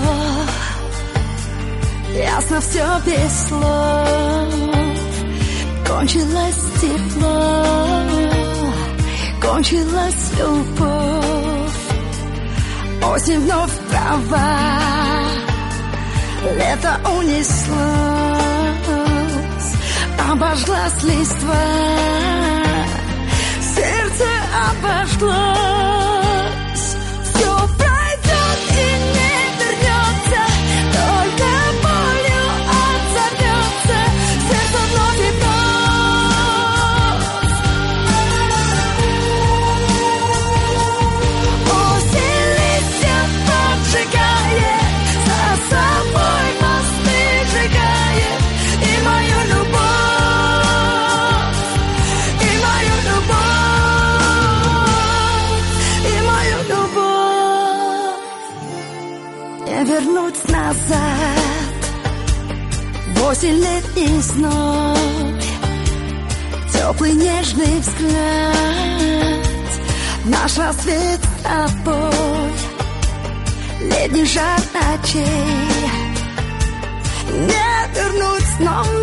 ясно все без слов. Кончилось тепло, кончилась любовь. Осень вновь права, лето унеслось, обожглась листва, сердце обожглось. Все пройдет и не вернется, только болью отзовется сердце вновь и вновь. Осень листья поджигает, за собой мосты сжигает, и мою любовь, и мою любовь, и мою любовь. Не вернуть назад в осень летний зной, теплый нежный взгляд, наш рассвет с тобой, летний жар ночей. Не вернуть снова